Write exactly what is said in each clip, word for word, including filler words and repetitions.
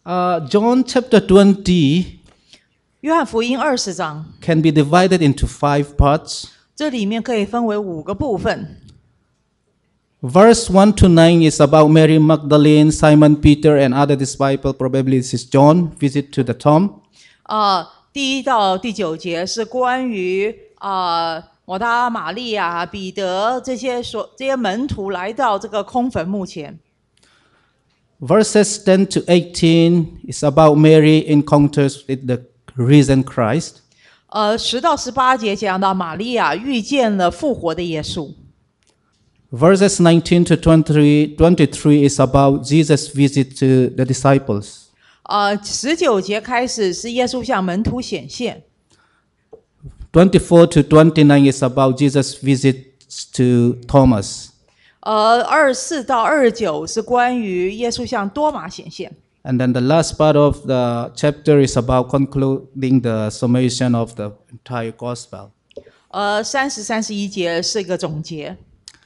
Uh, John chapter twenty 约翰福音二十章， can be divided into five parts. 这里面可以分为五个部分。 Verse one to nine is about Mary Magdalene, Simon Peter, and other disciple. Probably this is John visit to the tomb. 呃，第一到第九节是关于呃抹大拉玛利亚、彼得这些所这些门徒来到这个空坟墓前。 Verses ten to eighteen is about Mary encounters with the risen Christ. 呃，十到十八节讲到玛利亚遇见了复活的耶稣。 Verses nineteen to twenty, twenty-three is about Jesus' visit to the disciples. 呃，十九节开始是耶稣向门徒显现。 twenty-four to twenty-nine is about Jesus' visit to Thomas. 呃，二十四到二十九是关于耶稣向多马显现。 And then the last part of the chapter is about concluding the summation of the entire gospel. 呃，三十、三十一节是一个总结。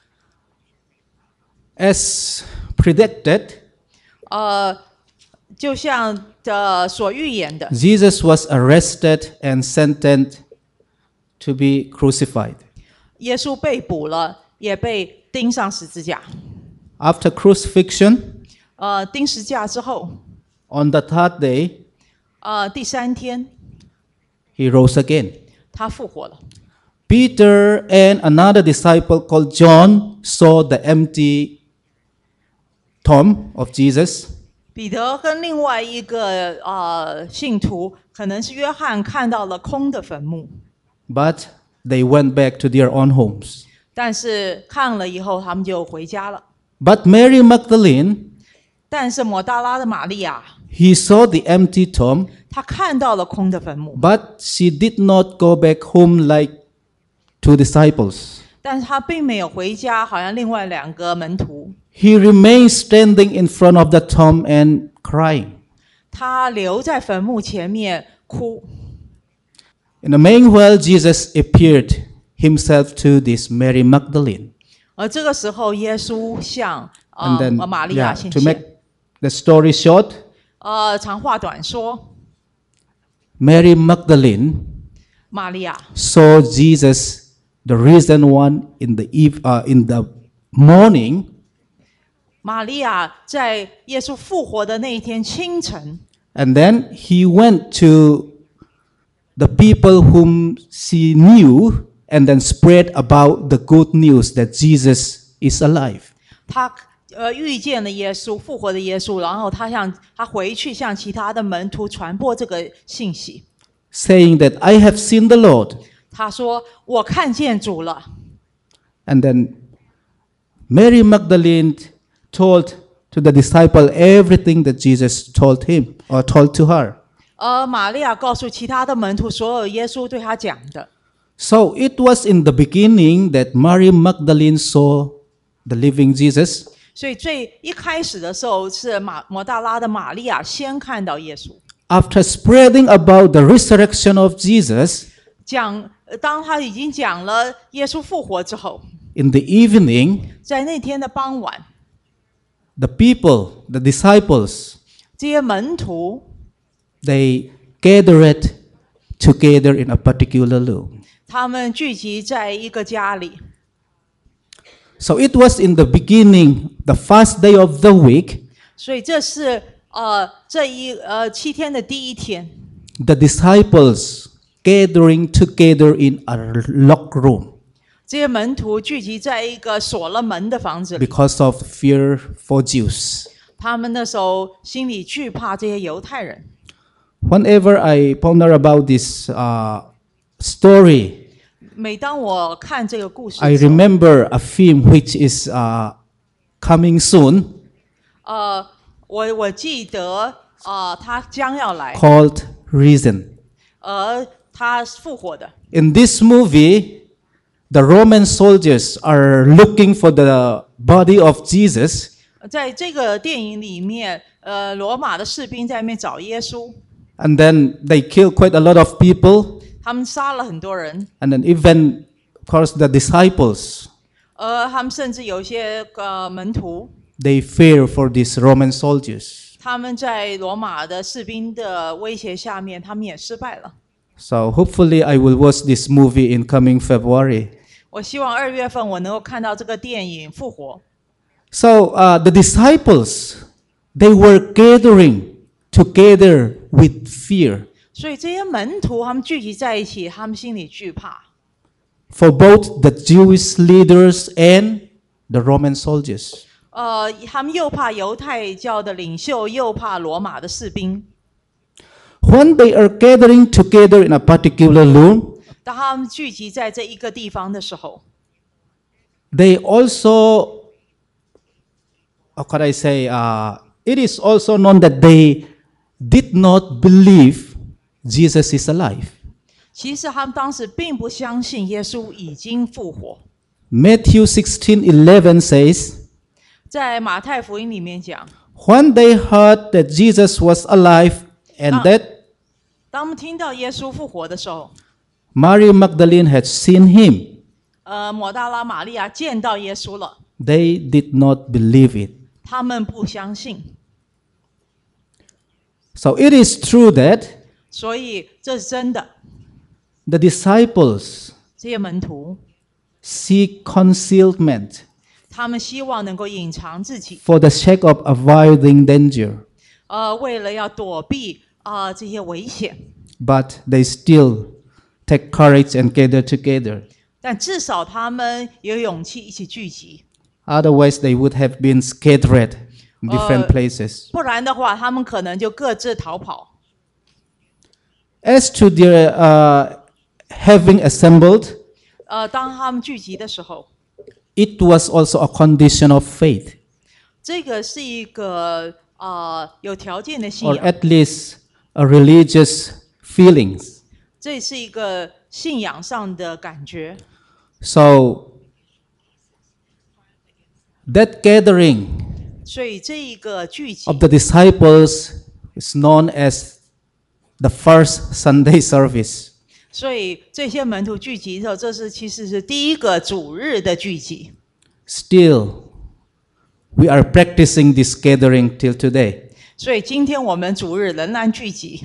As predicted, 呃，就像呃所预言的， Jesus was arrested and sentenced to be crucified. 耶稣被捕了，也被钉上十字架。 After crucifixion, 呃，钉十字架之后， on the third day, 呃，第三天 he rose again. 他复活了。 Peter and another disciple called John saw the empty tomb of Jesus. 彼得跟另外一个呃信徒，可能是约翰，看到了空的坟墓， But they went back to their own homes. 但是看了以后，他们就回家了。 But Mary Magdalene, 但是抹大拉的玛利亚， he saw the empty tomb, 她看到了空的坟墓， but she did not go back home like two disciples. 但是她并没有回家，好像另外两个门徒， He remained standing in front of the tomb and crying. 她留在坟墓前面哭。 In the meanwhile, Jesus appeared himself to this Mary Magdalene. 而这个时候，耶稣向 And 呃 then, 玛利亚 yeah, 显 to make 现。 the story short, 呃，长话短说， Mary Magdalene 玛利亚 saw Jesus, the risen one, in the eve, uh, in the morning, 玛利亚在耶稣复活的那一天清晨， and then he went to the people whom she knew and then spread about the good news that Jesus is alive. 他呃遇见了耶稣复活的耶稣，然后他向他回去向其他的门徒传播这个信息。 Saying that I have seen the Lord. 他说：“我看见主了。” And then Mary Magdalene told to the disciple everything that Jesus told him or told to her. 而玛利亚告诉其他的门徒所有耶稣对他讲的。 So it was in the beginning that Mary Magdalene saw the living Jesus. 所以最一开始的时候是马摩大拉的玛利亚先看到耶稣。 After spreading about the resurrection of Jesus, 讲，当他已经讲了耶稣复活之后， in the evening, 在那天的傍晚， the people, the disciples, 这些门徒 they gathered together in a particular room. 他们聚集在一个家里。 So it was in the beginning, the first day of the week, 所以这是呃这一呃七天的第一天， the disciples gathering together in a locked room 这些门徒聚集在一个锁了门的房子里。 because of fear for Jews. 他们那时候心里惧怕这些犹太人。 Whenever I ponder about this uh, story, 每当我看这个故事 I 的时候， remember a film which is uh, coming soon 呃，我我记得呃他将要来， called Risen. 而他复活的。 In this movie, the Roman soldiers are looking for the body of Jesus, 在这个电影里面，呃，罗马的士兵在那边找耶稣， and then they kill quite a lot of people, 他们杀了很多人， and then even, of course, the disciples, 而他们甚至有一些呃门徒， they fear for these Roman soldiers. 他们在罗马的士兵的威胁下面，他们也失败了。 So hopefully I will watch this movie in coming February. 我希望二月份我能够看到这个电影《复活》。 So uh, the disciples, they were gathering together with fear 所以这些门徒他们聚集在一起，他们心里惧怕。 for both the Jewish leaders and the Roman soldiers. 呃，他们又怕犹太教的领袖，又怕罗马的士兵。 When they are gathering together in a particular room, 当他们聚集在这一个地方的时候， they also, how can I say, uh, it is also known that they did not believe Jesus is alive. 其实他们当时并不相信耶稣已经复活。 Matthew sixteen eleven says, 在马太福音里面讲， when they heard that Jesus was alive and Ah. that 当他们听到耶稣复活的时候， Mary Magdalene had seen him, 呃，抹大拉玛利亚见到耶稣了， they did not believe it. 他们不相信。 So it is true that 所以这是真的。 the disciples 这些门徒， seek concealment 他们希望能够隐藏自己， for the sake of avoiding danger, 呃，为了要躲避啊、呃、这些危险， but they still take courage and gather together. 但至少他们有勇气一起聚集。 Otherwise, they would have been scattered in different Uh, places. 不然的话，他们可能就各自逃跑。 As to their uh, having assembled, 呃，当他们聚集的时候， it was also a condition of faith, 这个是一个呃有条件的信 or 仰， at least a religious feelings. 这是一个信仰上的感觉。 So that gathering 所以这一个聚集 of the disciples is known as the first Sunday service. 所以这些门徒聚集的时候，这是其实是第一个主日的聚集。 Still, we are practicing this gathering till today. 所以今天我们主日仍然聚集。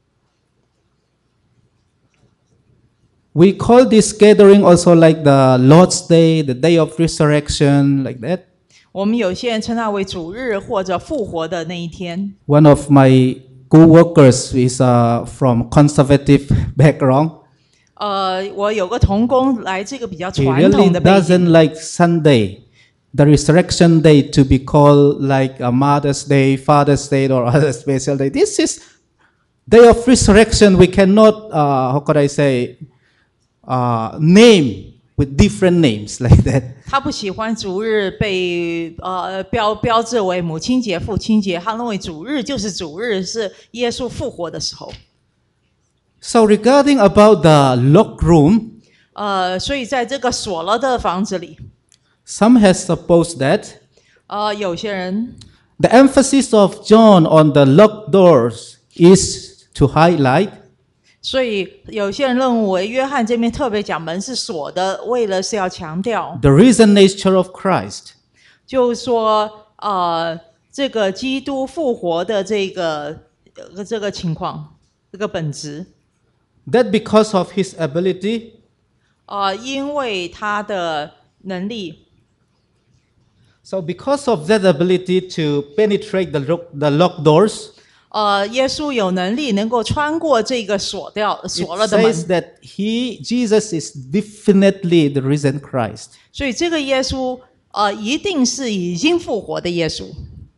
We call this gathering also like the Lord's Day, the Day of Resurrection, like that. 我们有些人称它为主日或者复活的那一天。 One of my co-workers is uh, from conservative background. 呃，我有个同工来自一个比较 He 传 really 统的背 doesn't 景， like Sunday, the resurrection day, to be called like a Mother's Day, Father's Day, or other special day. This is day of resurrection. We cannot, uh, how could I say, uh, name with different names like that. 他不喜欢主日被呃标标志为母亲节、父亲节，他认为主日就是主日，是耶稣复活的时候。 So regarding about the locked room, 呃，所以在这个锁了的房子里， some have supposed that 呃，有些人 the emphasis of John on the locked doors is to highlight 所以有些人认为约翰这边特别讲门是锁的，为了是要强调， the risen nature of Christ. 就是说呃，这个基督复活的这个呃这个情况，这个本质， That because of his ability 呃，因为他的能力。 So because of that ability to penetrate the, lock, the locked doors, 呃，耶稣有能力能够穿过这个锁掉 it 锁了的 says 门， that he, Jesus is definitely the risen Christ. 所以这个耶稣呃一定是已经复活的耶稣。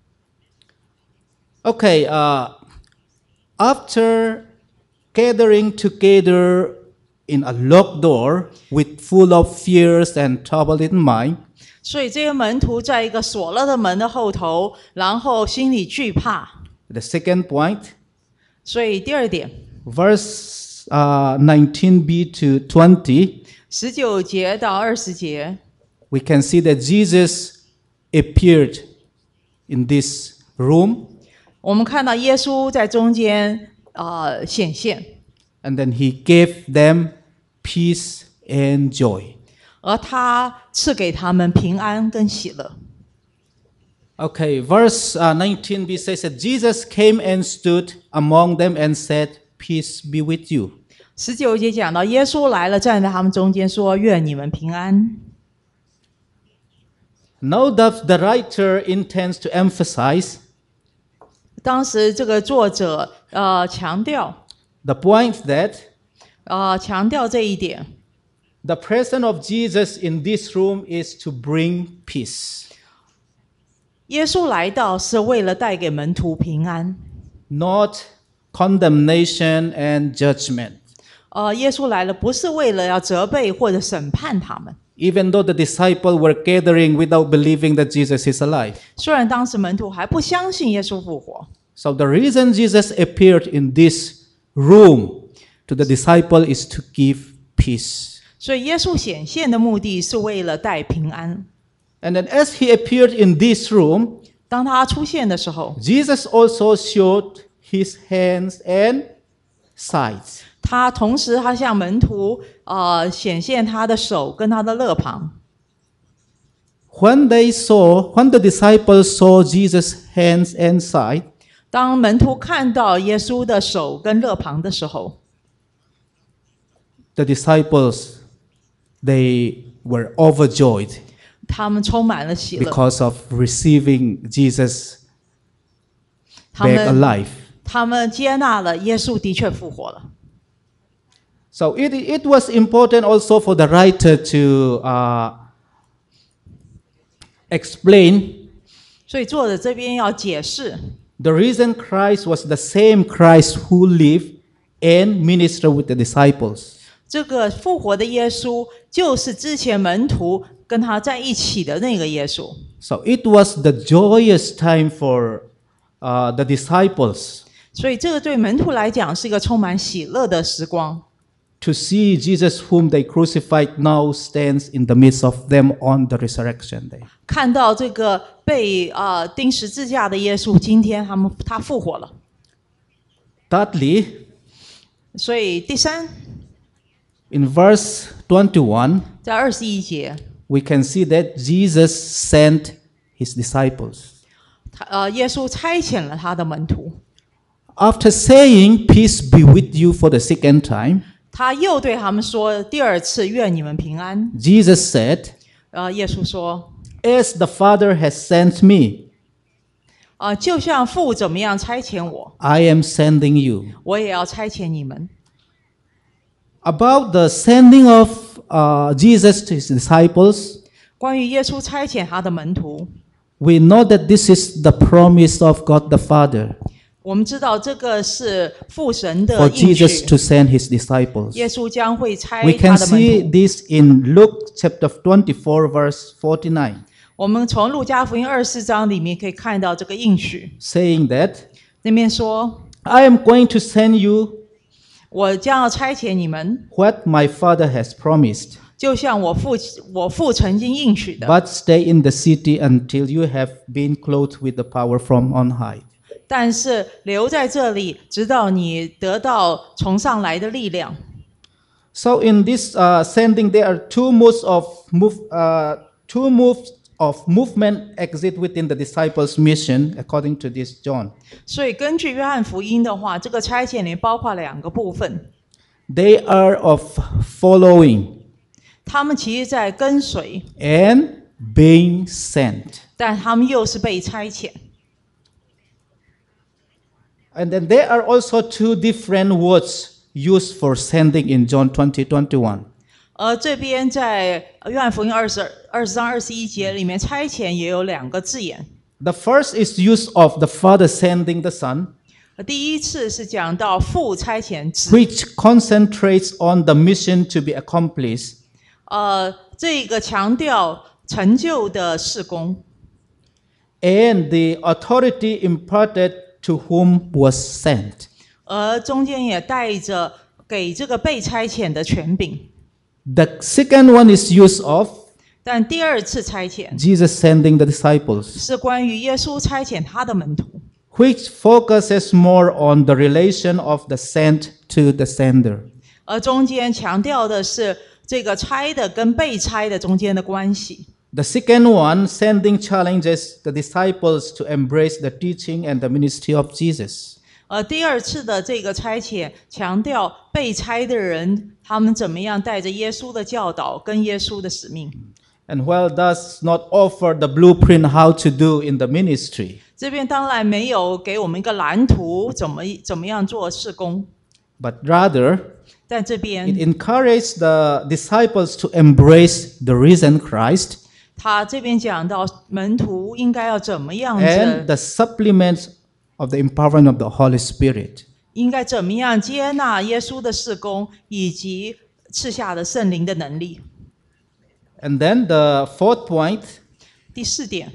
Okay, uh, after gathering together in a locked door with full of fears and trouble in mind, 所以这些门徒在一个锁了的门的后头，然后心里惧怕。 the second point, 所以第二点， verse uh, nineteen b to twenty, 十九节到二十节， we can see that Jesus appeared in this room 我们看到耶稣在中间呃显现， and then he gave them peace and joy. 而他赐给他们平安跟喜乐。 Okay, verse uh, nineteen b says that Jesus came and stood among them and said, "Peace be with you." 十九节讲到耶稣来了，站在他们中间说：“愿你们平安。” Now that the writer intends to emphasize 当时这个作者呃强调 the point that 呃强调这一点， the presence of Jesus in this room is to bring peace. 耶稣来到是为了带给门徒平安， Not condemnation and judgment. 呃，耶稣来了不是为了要责备或者审判他们。 Even though the disciples were gathering without believing that Jesus is alive. 虽然当时门徒还不相信耶稣复活， So the reason Jesus appeared in this room to the disciple is to give peace. 所以耶稣显现的目的是为了带平安。 And then as he appeared in this room, 当他出现的时候， Jesus also showed his hands and sides. 他同时他向门徒呃显现他的手跟他的肋旁。 When they saw, when the disciples saw Jesus' hands and side, 当门徒看到耶稣的手跟肋旁的时候， the disciples, they were overjoyed 他们充满了喜乐， because of receiving Jesus 他 back 们 alive. 他们接纳了耶稣的确复活了。 So it, it was important also for the writer to uh, explain 所以作者这边要解释， the reason Christ was the same Christ who lived and ministered with the disciples. 这个复活的耶稣就是之前门徒跟他在一起的那个耶稣。 So it was the joyous time for uh, the disciples 所以这个对门徒来讲是一个充满喜乐的时光。 to see Jesus whom they crucified now stands in the midst of them on the resurrection day. 看到这个被呃钉十字架的耶稣，今天他们他复活了。 Thirdly, 所以第三， in verse twenty-one, 在二十一节， we can see that Jesus sent his disciples. 他呃耶稣差遣了他的门徒， After saying, "Peace be with you" for the second time, 他又对他们说第二次愿你们平安。 Jesus said, 呃，耶稣说， "As the Father has sent me, 呃，就像父怎么样差遣我， I am sending you." 我也要差遣你们。 About the sending of uh, Jesus to his disciples, 关于耶稣差遣他的门徒， we know that this is the promise of God the Father 我们知道这个是父神的 for 应 Jesus 许， to send his disciples. 耶稣将会差 We 他 can 的门 see 徒。 this in Luke chapter twenty-four, verse forty-nine, 我们从路加福音二十四章里面可以看到这个应许， saying that, 那边说 "I am going to send you 我将要差遣你们， what my Father has promised, 就像我父我父曾经应许的， but stay in the city until you have been clothed with the power from on high." 但是留在这里，直到你得到从上来的力量。 So in this uh, sending, there are two modes of move, uh, two moves of movement exist within the disciples' mission, according to this John. 所以根据约翰福音的话，这个差遣里包括两个部分， They are of following 他们其实在跟随， and being sent. 但他们又是被差遣。 And then there are also two different words used for sending in John twenty twenty-one. 而这边在约翰福音二十二十章二十一节里面，差遣也有两个字眼。 The first is use of the Father sending the Son, 第一次是讲到父差遣子， which concentrates on the mission to be accomplished, 呃，这个强调成就的事工， and the authority imparted to whom was sent. 而中间也带着给这个被差遣的权柄。 The second one is use of 但第二次差遣 Jesus sending the disciples, 是关于耶稣差遣他的门徒， which focuses more on the relation of the sent to the sender. 而中间强调的是这个差的跟被差的中间的关系。 The second one, sending challenges the disciples to embrace the teaching and the ministry of Jesus. 而第二次的这个差遣，强调被差的人他们怎么样带着耶稣的教导跟耶稣的使命。 And while does not offer the blueprint how to do in the ministry, 这边当然没有给我们一个蓝图，怎么怎么样做事工， but rather 但这 it 边 encouraged the disciples to embrace the risen Christ 他这边讲到门徒应该要怎么样 and 子， the supplements of the empowerment of the Holy Spirit. 应该怎么样接纳耶稣的事工，以及赐下的圣灵的能力。 And then the fourth point, 第四点，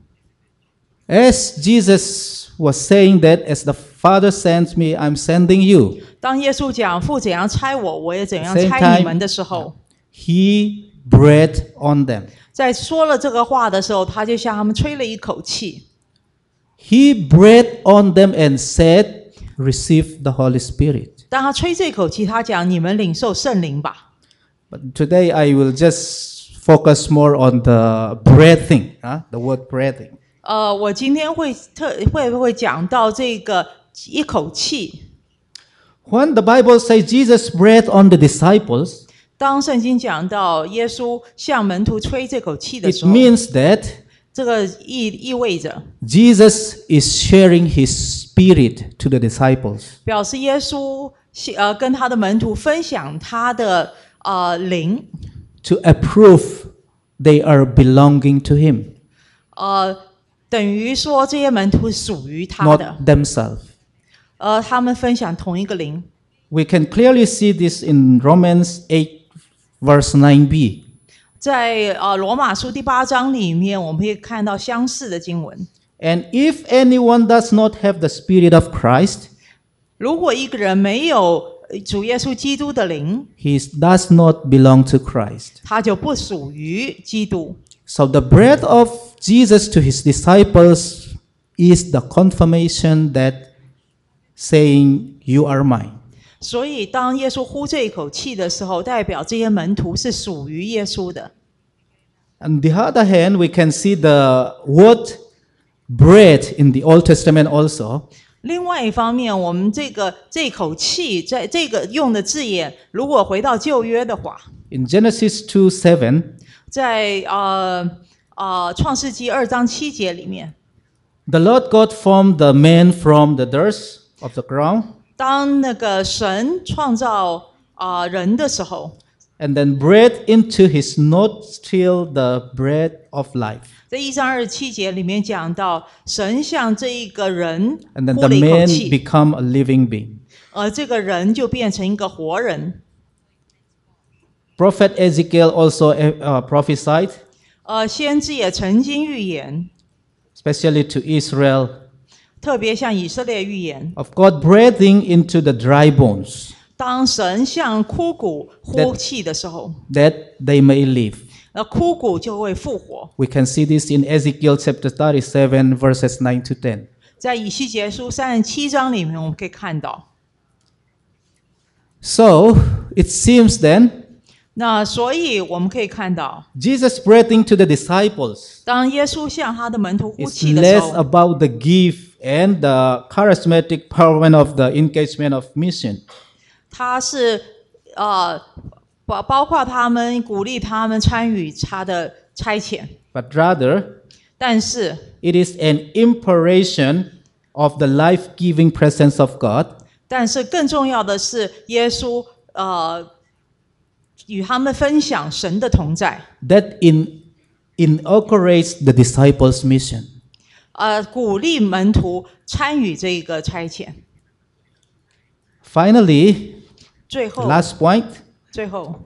as Jesus was saying that as the Father sends me, I'm sending you. 当耶稣讲父怎样差我，我也怎样 Same 差你 time, 们的时候， He breathed on them. 在说了这个话的时候，他就向他们吹了一口气。 He breathed on them and said, receive the Holy Spirit. 当他吹这口气，他讲：“你们领受圣灵吧。” But today I will just focus more on the breathing, huh? the word breathing. 呃，我今天会特会会讲到这个一口气。 When the Bible says Jesus breathed on the disciples, 当圣经讲到耶稣向门徒吹这口气的 it 时候， means that 这个意意味着 Jesus is sharing his spirit to the disciples. 表示耶稣呃跟他的门徒分享他的呃灵， to approve they are belonging to him, 呃等于说这些门徒属于他的， not themselves. 呃他们分享同一个灵。 We can clearly see this in Romans eight, verse nine b. 在呃罗马书第八章里面，我们可以看到相似的经文。 And if anyone does not have the Spirit of Christ, 如果一个人没有主耶稣基督的灵， he does not belong to Christ. 他就不属于基督。 So the breath of Jesus to his disciples is the confirmation that saying, you are mine. 所以，当耶稣呼这一口气的时候，代表这些门徒是属于耶稣的。 On the other hand, we can see the word breath in the Old Testament also. 另外一方面，我们这个这口气，在这个用的字眼，如果回到旧约的话， In Genesis two seven, 在呃呃创世纪二章七节里面， the Lord God formed the man from the dust of the ground 当那个神创造啊、呃、人的时候， and then breathed into his nostril the breath of life. 在一章二十七节里面讲到，神向这一个人 And then 呼 the 了一口 man 气， become a living being. 而这个人就变成一个活人。 Prophet Ezekiel also uh, prophesied, 呃，先知也曾经预言， especially to Israel, 特别向以色列预言， of God breathing into the dry bones 当神向枯骨呼气的时候， that they may live. 那枯骨就会复活。 We can see this in Ezekiel chapter thirty-seven, verses nine to ten. 在以西结书三十七章里面，我们可以看到。 So it seems then 那所以我们可以看到， Jesus breathing to the disciples 当耶稣向他的门徒呼 is 气的时 less 候， about the gift and the charismatic empowerment of the engagement of mission. 他是呃包包括他们鼓励他们参与他的差遣， But rather, 但是 it is an impartation of the life-giving presence of God 但是更重要的是，耶稣呃与他们分享神的同在， that in, inaugurates the disciples' mission. 呃鼓励门徒参与这个差遣。 Finally, 最后， last point, 最后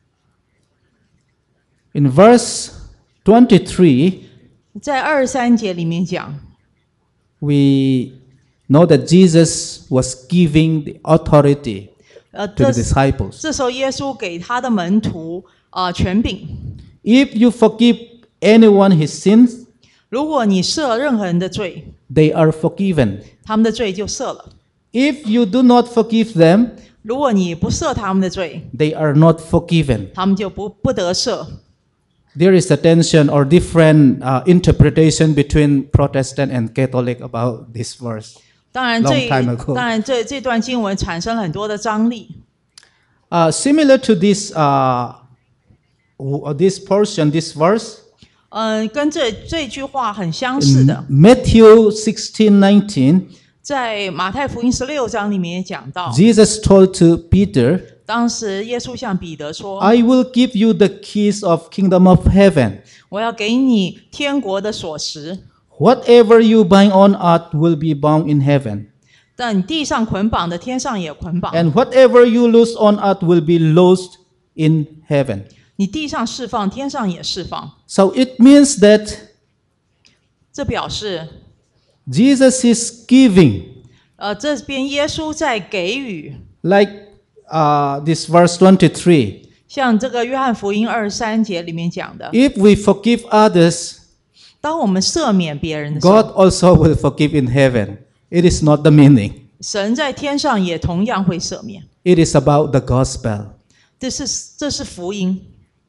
in verse twenty-three, 在二十三节里面讲， we know that Jesus was giving the authority 呃， to 这 the disciples. 这时候耶稣给他的门徒啊、呃、权柄， If you forgive anyone his sins, 如果你赦任何人的罪， they are forgiven. 他们的罪就赦了； If you do not forgive them, 如果你不赦他们的罪， they are not forgiven. 他们就不不得赦。 there is a tension or different uh, interpretation between Protestant and Catholic about this verse. 当然这 Long time ago. 当然这这段经文产生了很多的张力。 Uh, similar to this, uh, w- this portion, this verse, 嗯，跟这这句话很相似的， Matthew sixteen nineteen, 在马太福音十六章里面也讲到， Jesus told to Peter, 当时耶稣向彼得说 I will give you the keys of kingdom of heaven. 我要给你天国的锁匙， Whatever you bind on earth will be bound in heaven. 但你地上捆绑的，天上也捆绑； And whatever you loose on earth will be loosed in heaven. 你地上释放，天上也释放。 So it means that 这表示， Jesus is giving, 呃，这边耶稣在给予， like uh, this verse twenty-three. 像这个约翰福音二十三节里面讲的， If we forgive others, 当我们赦免别人的时候， God also will forgive in heaven. It is not the meaning. 神在天上也同样会赦免。 It is about the gospel. 这是这是福音。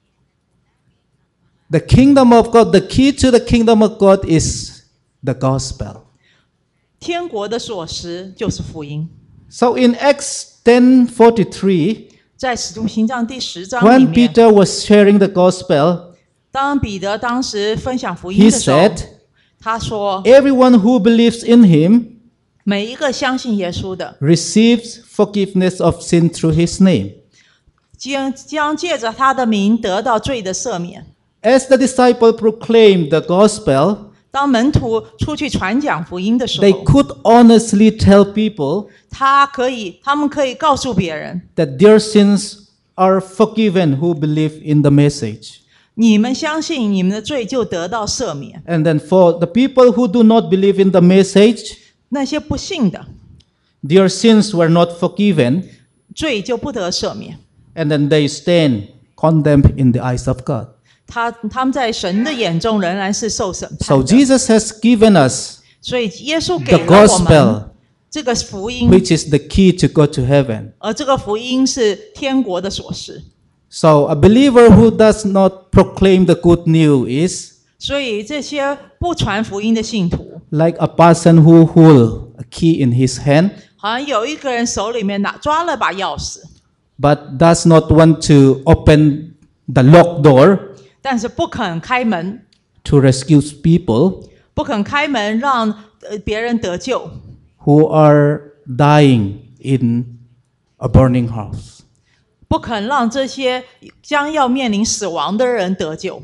The kingdom of God, the key to the kingdom of God is the gospel. 天国的锁匙就是福音。 So in Acts ten forty-three, 在使徒行传第十章里 when 面， Peter was sharing the gospel, 当彼得当时分享福音 he 的时候， said, 他说 everyone who believes in him 每一个相信耶稣的， receives forgiveness of sin through his name. 将将借着他的名得到罪的赦免。 As the disciple proclaimed the gospel, 当门徒出去传讲福音的时 they 候， could honestly tell people 他可以，他们可以告诉别人， that their sins are forgiven who believe in the message. 你们相信你们的罪就得到赦免。 And then for the people who do not believe in the message, 那些不信的， their sins were not forgiven, 罪就不得赦免。 and then they stand condemned in the eyes of God. 他他们在神的眼中仍然是受审判 So 的。 Jesus has given us 所以耶稣给 the 了我们 gospel, 这个福音， which is the key to go to heaven. 而这个福音是天国的锁匙。 So a believer who does not proclaim the good news is 所以这些不传福音的信徒， like a person who holds a key in his hand 好像有一个人手里面拿抓了把钥匙， but does not want to open the locked door 但是不肯开门， to rescue people 不肯开门让呃别人得救， who are dying in a burning house. 不肯让这些将要面临死亡的人得救。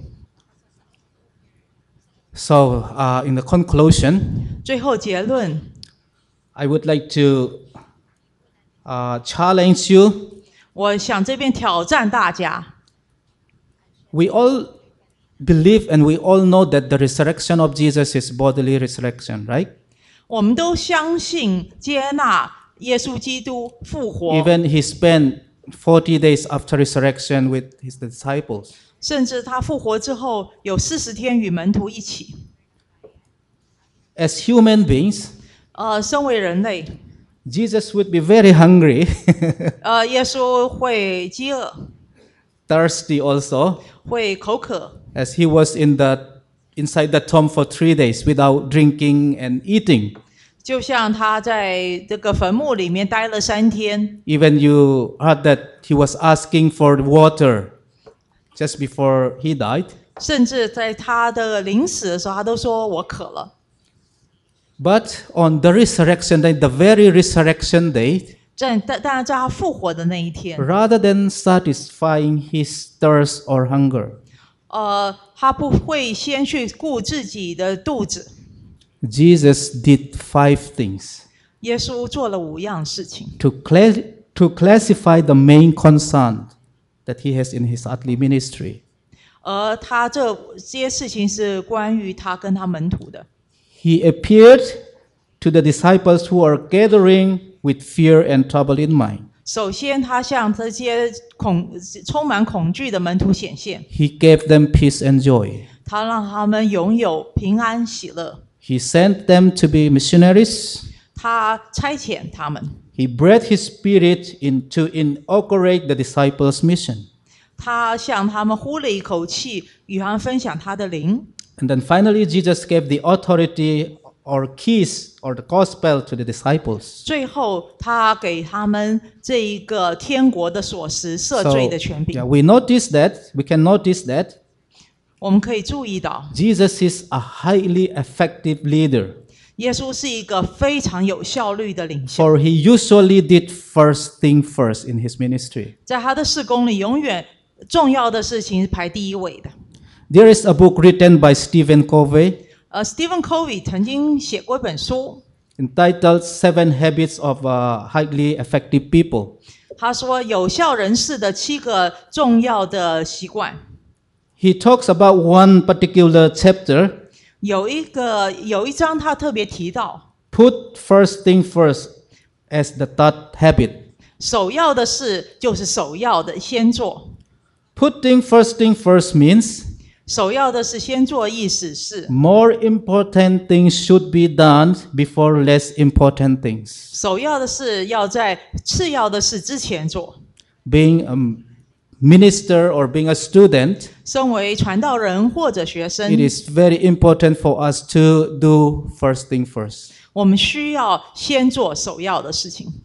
So uh, in the conclusion, 最后结论， I would like to uh, challenge you. 我想这边挑战大家。 We all believe and we all know that the resurrection of Jesus is bodily resurrection, right? 我们都相信接纳耶稣基督复活， Even he spent forty days after resurrection with his disciples. 甚至他复活之后有四十天与门徒一起。 As human beings, 呃，身为人类， Jesus would be very hungry, 呃，耶稣会饥饿， thirsty also, 会口渴， as he was in the inside the tomb for three days without drinking and eating. 就像他在这个坟墓里面待了三天。 Even you heard that he was asking for water just before he died. 甚至在他的临死的时候，他都说我渴了。 But on the resurrection day, the very resurrection day, 但但当然，在他复活的那一天， rather than satisfying his thirst or hunger, 呃，他不会先去顾自己的肚子。 Jesus did five things 耶稣做了五样事情， to, cla- to classify the main concern that he has in his earthly ministry. 而他这这些事情是关于他跟他门徒的。 He appeared to the disciples who are gathering with fear and trouble in mind. 首先，他向这些恐充满恐惧的门徒显现， He gave them peace and joy. 他让他们拥有平安喜乐， He sent them to be missionaries. 他差遣他们， He breathed his spirit in to inaugurate the disciples' mission. 他向他们呼了一口气，与他们分享他的灵。 And then finally, Jesus gave the authority or keys or the gospel to the disciples. 最后，他给他们这一个天国的锁匙、赦罪的权柄。 yeah, we notice that, we can notice that 我们可以注意到， Jesus is a highly effective leader. 耶稣是一个非常有效率的领袖， For he usually did first thing first in his ministry. 在他的事工里，永远重要的事情是排第一位的。 There is a book written by Stephen Covey 呃 ，Stephen Covey 曾经写过一本书， entitled Seven Habits of uh, Highly Effective People. 他说有效人士的七个重要的习惯。 He talks about one particular chapter, 有一个有一章他特别提到， put first thing first as the third habit. 首要的事就是首要的先做。 Putting first thing first means 首要的事先做，意思是 more important things should be done before less important things. 首要的事要在次要的事之前做。 Being a minister or being a student, 身为传道人或者学生， it is very important for us to do first thing first. 我们需要先做首要的事情。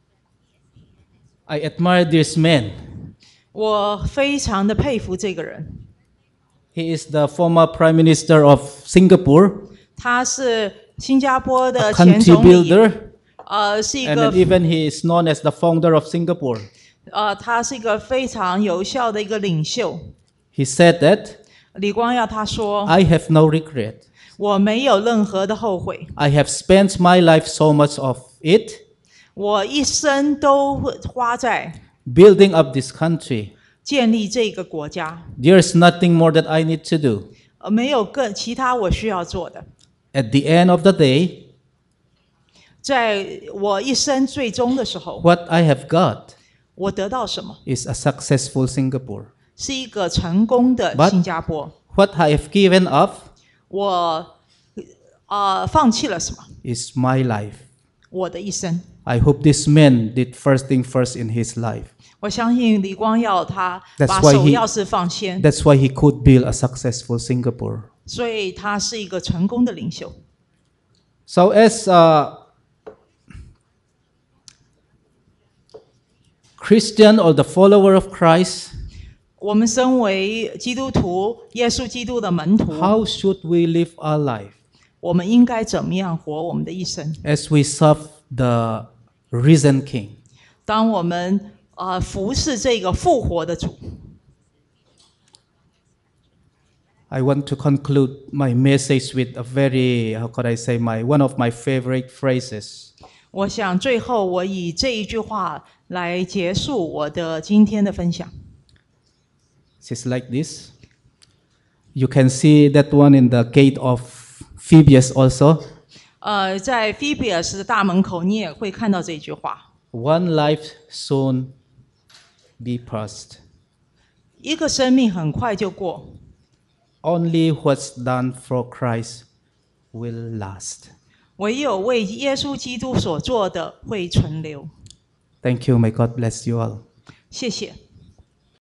I admire this man. 我非常的佩服这个人， He is the former prime minister of Singapore, 他是新加坡 a 的前 country 总理， builder, 呃，是一 and 个 then even he is known as the founder of Singapore. 呃，他是一个非常有效的一个领袖。 He said that, 李光耀他说 I have no regret. 我没有任何的后悔， I have spent my life so much of it 我一生都花在 building up this country. 建立这个国家， There is nothing more that I need to do. 呃，没有更其他我需要做的。 At the end of the day, 在我一生最终的时候， what I have got 我得到什么？ is a successful Singapore. 是一个成功的 But- 新加坡。 What I have given up 我呃放弃了什么？ is my life. 我的一生。 I hope this man did first thing first in his life. 我相信李光耀他 That's 把 why 首 he- 要事放先， That's why he could build a successful Singapore. 所以他是一个成功的领袖。 So as a Christian or the follower of Christ, 我们身为基督徒，耶稣基督的门徒， how should we live our life 我们应该怎么样活我们的一生？ as we serve the risen King? 当我们呃服侍这个复活的主， I want to conclude my message with a very, how could I say, my one of my favorite phrases. 我想最后我以这一句话来结束我的今天的分享。 It's like this. You can see that one in the gate of Phoebus also. 呃，在 Phoebus 的大门口，你也会看到这句话： One life soon be past. 一个生命很快就过， Only what's done for Christ will last. 唯有为耶稣基督所做的会存留。 Thank you. May God bless you all. 谢谢。